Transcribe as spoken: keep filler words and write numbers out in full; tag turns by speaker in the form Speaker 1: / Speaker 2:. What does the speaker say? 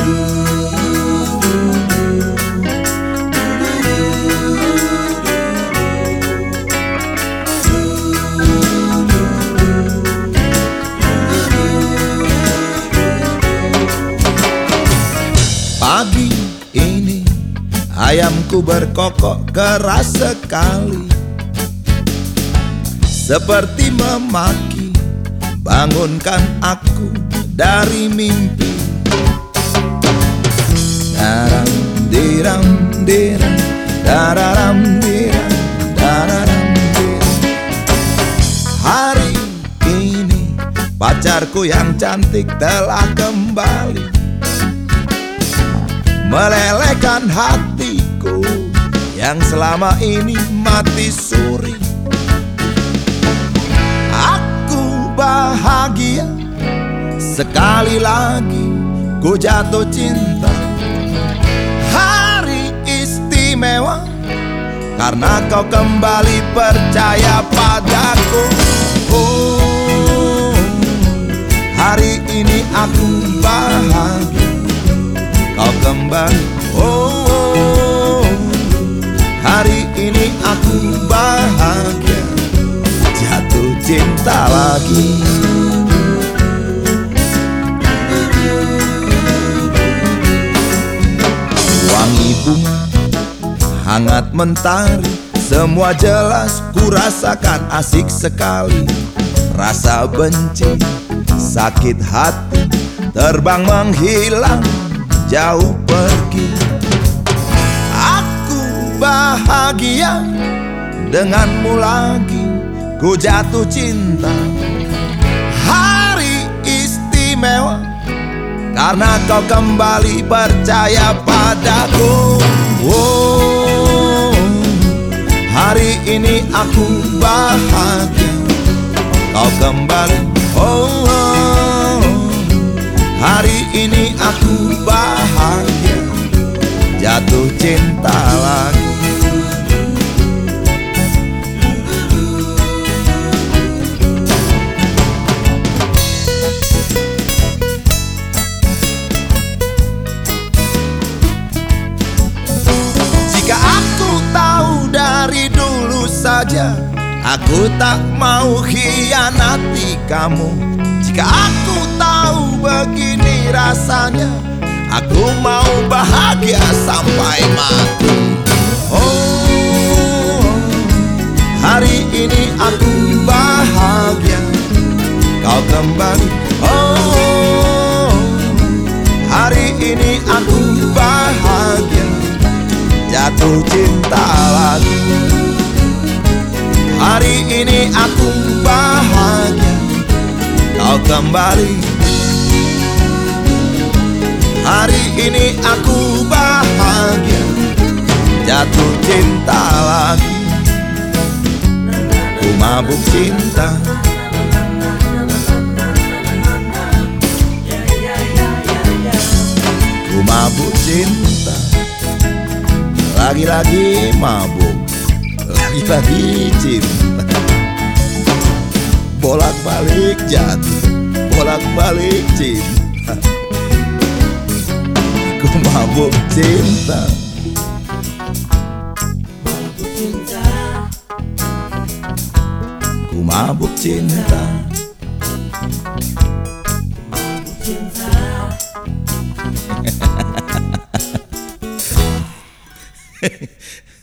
Speaker 1: Pagi ini ayamku berkokok keras sekali, seperti memaki, bangunkan aku dari mimpi. Daram diram diram dararam diram dararam diram. Hari ini pacarku yang cantik telah kembali, melelehkan hatiku yang selama ini mati suri. Aku bahagia, sekali lagi ku jatuh cinta. Hari istimewa karena kau kembali percaya padaku. Oh, hari ini aku bahagia, kau kembali. Oh, oh, hari ini aku bahagia, jatuh cinta lagi. Wangi bunga hangat mentari, semua jelas ku rasakan asik sekali. Rasa benci, sakit hati terbang menghilang, jauh pergi. Aku bahagia denganmu lagi, ku jatuh cinta. Hari istimewa karena kau kembali percaya padaku. Oh, hari ini aku bahagia, kau kembali. Oh, oh, hari ini aku bahagia, jatuh cinta lagi. Jika aku tahu dari dulu saja, aku tak mau khianati kamu. Jika aku tahu begini rasanya, aku mau bahagia sampai mati. Oh, hari ini aku bahagia, kau kembali. Oh, hari ini aku bahagia, jatuh cinta lagi. Hari ini aku bahagia, kau kembali. Hari ini aku bahagia, jatuh cinta lagi. Ku mabuk cinta, ku mabuk cinta, lagi-lagi mabuk, lagi-lagi cinta. Bolak-balik jatuh, bolak-balik cinta. Ku mabuk cinta,
Speaker 2: mabuk cinta,
Speaker 1: ku mabuk cinta,
Speaker 2: mabuk cinta.